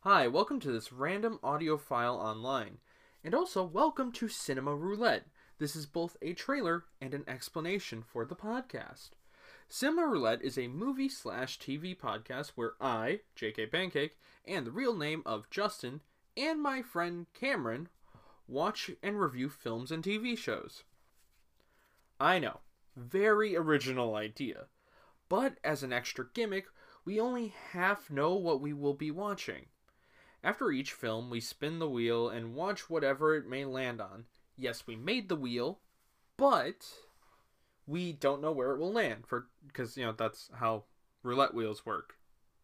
Hi, welcome to this random audio file online. And also, welcome to Cinema Roulette. This is both a trailer and an explanation for the podcast. Cinema Roulette is a movie/TV podcast where I, JK Pancake, and the real name of Justin, and my friend Cameron, watch and review films and TV shows. I know, very original idea. But as an extra gimmick, we only half know what we will be watching. After each film, we spin the wheel and watch whatever it may land on. Yes, we made the wheel, but we don't know where it will land because that's how roulette wheels work.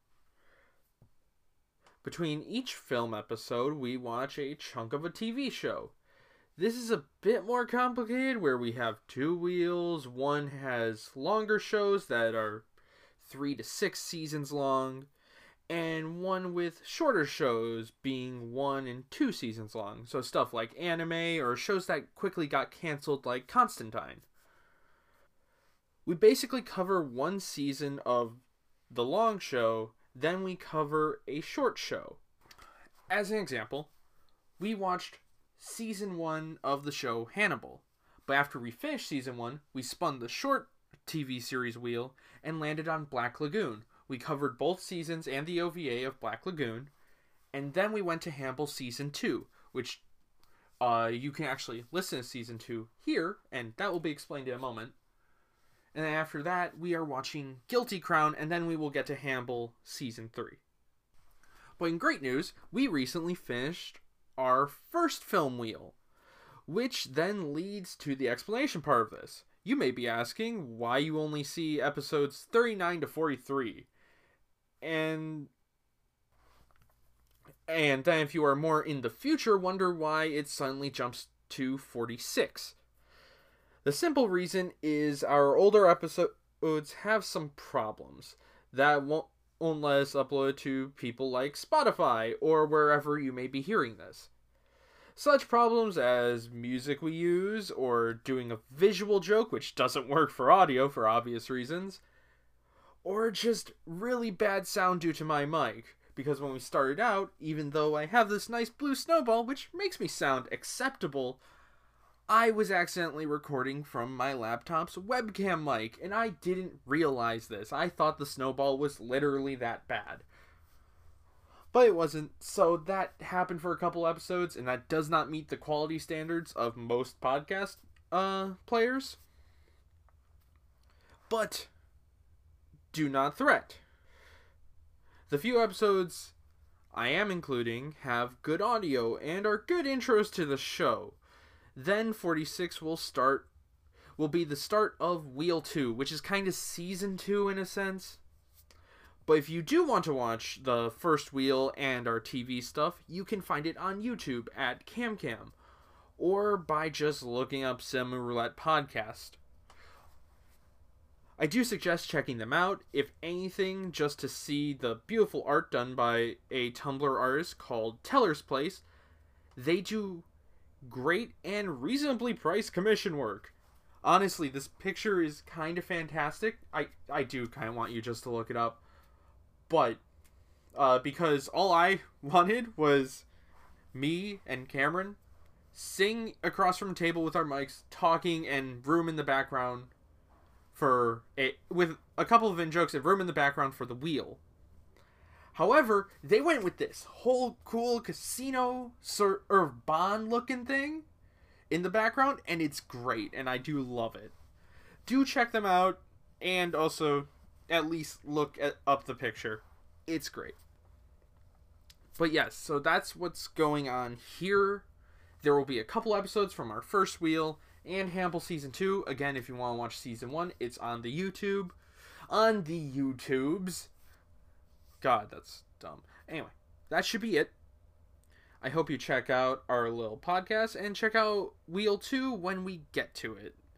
Between each film episode, we watch a chunk of a TV show. This is a bit more complicated where we have two wheels. One has longer shows that are 3 to 6 seasons long, and one with shorter shows being 1 and 2 seasons long. So stuff like anime or shows that quickly got canceled like Constantine. We basically cover one season of the long show, then we cover a short show. As an example, we watched season 1 of the show Hannibal. But after we finished season 1, we spun the short TV series wheel and landed on Black Lagoon. We covered both seasons and the OVA of Black Lagoon, and then we went to Hannibal season 2, which you can actually listen to season 2 here, and that will be explained in a moment. And then after that, we are watching Guilty Crown, and then we will get to Hannibal season 3. But in great news, we recently finished our first film wheel, which then leads to the explanation part of this. You may be asking why you only see episodes 39 to 43. And then if you are more in the future, wonder why it suddenly jumps to 46. The simple reason is our older episodes have some problems that won't let us upload to people like Spotify or wherever you may be hearing this. Such problems as music we use, or doing a visual joke which doesn't work for audio for obvious reasons, or just really bad sound due to my mic, because when we started out, even though I have this nice blue snowball which makes me sound acceptable, I was accidentally recording from my laptop's webcam mic, and I didn't realize this. I thought the snowball was literally that bad. But it wasn't, so that happened for a couple episodes, and that does not meet the quality standards of most podcast players. But do not fret. The few episodes I am including have good audio and are good intros to the show. Then 46 will be the start of Wheel 2, which is kind of season 2 in a sense. But if you do want to watch the first wheel and our TV stuff, you can find it on YouTube at CamCam, or by just looking up Cinema Roulette Podcast. I do suggest checking them out, if anything, just to see the beautiful art done by a Tumblr artist called Teller's Place. They do great and reasonably priced commission work. Honestly, this picture is kind of fantastic. I do kind of want you just to look it up. But because all I wanted was me and Cameron sitting across from a table with our mics, talking, and room in the background with a couple of in-jokes and room in the background for the wheel. However, they went with this whole cool casino or Bond looking thing in the background, and it's great, and I do love it. Do check them out, and also at least look up the picture. It's great. But yes, so that's what's going on here. There will be a couple episodes from our first wheel and Hannibal season 2. Again, if you want to watch season 1, it's on the YouTube. On the YouTubes. God, that's dumb. Anyway, that should be it. I hope you check out our little podcast and check out Wheel 2 when we get to it.